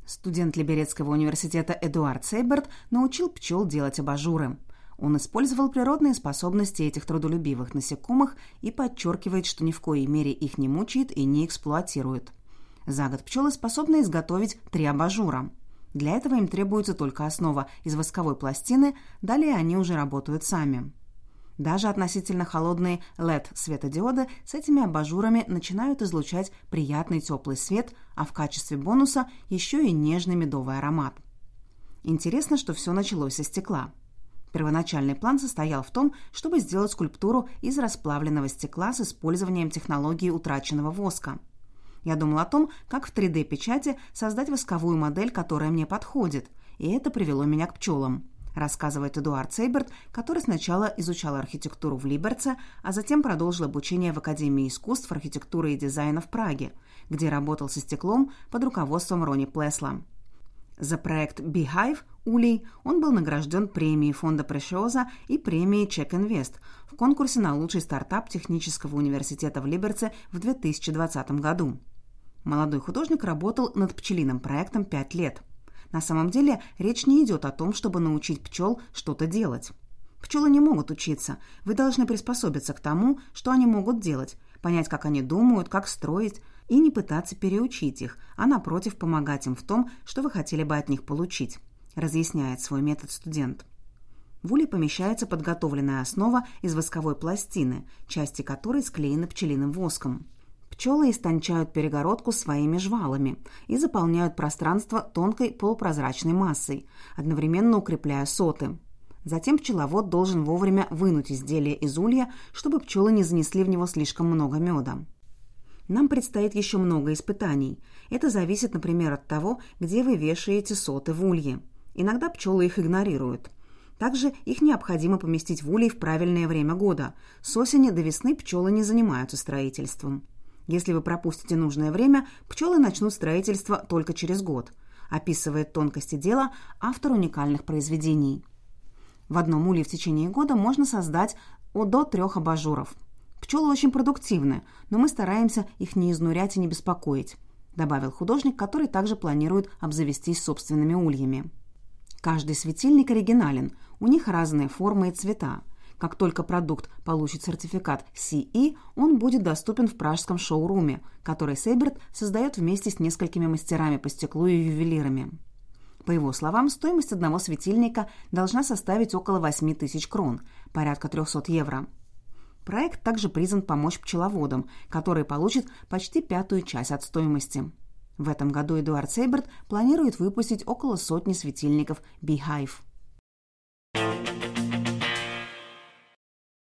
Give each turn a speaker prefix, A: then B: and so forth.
A: Студент Либерецкого университета Эдуард Сейберт научил пчел делать абажуры. Он использовал природные способности этих трудолюбивых насекомых и подчеркивает, что ни в коей мере их не мучает и не эксплуатирует. За год пчелы способны изготовить 3 абажура. Для этого им требуется только основа из восковой пластины, далее они уже работают сами. Даже относительно холодные LED-светодиоды с этими абажурами начинают излучать приятный теплый свет, а в качестве бонуса еще и нежный медовый аромат. Интересно, что все началось со стекла. Первоначальный план состоял в том, чтобы сделать скульптуру из расплавленного стекла с использованием технологии утраченного воска. Я думал о том, как в 3D-печати создать восковую модель, которая мне подходит, и это привело меня к пчелам, рассказывает Эдуард Сейберт, который сначала изучал архитектуру в Либерце, а затем продолжил обучение в Академии искусств, архитектуры и дизайна в Праге, где работал со стеклом под руководством Рони Плесла. За проект Beehive Улей он был награжден премией фонда Прешиоза и премией Czech Invest в конкурсе на лучший стартап технического университета в Либерце в 2020 году. Молодой художник работал над пчелиным проектом 5 лет. На самом деле речь не идет о том, чтобы научить пчел что-то делать. Пчелы не могут учиться. Вы должны приспособиться к тому, что они могут делать, понять, как они думают, как строить, и не пытаться переучить их, а напротив помогать им в том, что вы хотели бы от них получить, разъясняет свой метод студент. В улей помещается подготовленная основа из восковой пластины, части которой склеены пчелиным воском. Пчелы истончают перегородку своими жвалами и заполняют пространство тонкой полупрозрачной массой, одновременно укрепляя соты. Затем пчеловод должен вовремя вынуть изделие из улья, чтобы пчелы не занесли в него слишком много меда. Нам предстоит еще много испытаний. Это зависит, например, от того, где вы вешаете соты в улье. Иногда пчелы их игнорируют. Также их необходимо поместить в улей в правильное время года. С осени до весны пчелы не занимаются строительством. Если вы пропустите нужное время, пчелы начнут строительство только через год, описывает тонкости дела автор уникальных произведений. В одном улье в течение года можно создать до 3 абажуров. Пчелы очень продуктивны, но мы стараемся их не изнурять и не беспокоить, добавил художник, который также планирует обзавестись собственными ульями. Каждый светильник оригинален, у них разные формы и цвета. Как только продукт получит сертификат CE, он будет доступен в пражском шоуруме, который Сейберт создает вместе с несколькими мастерами по стеклу и ювелирами. По его словам, стоимость одного светильника должна составить около 8000 крон, порядка 300 евро. Проект также призван помочь пчеловодам, которые получат почти 1/5 часть от стоимости. В этом году Эдуард Сейберт планирует выпустить около 100 светильников Beehive.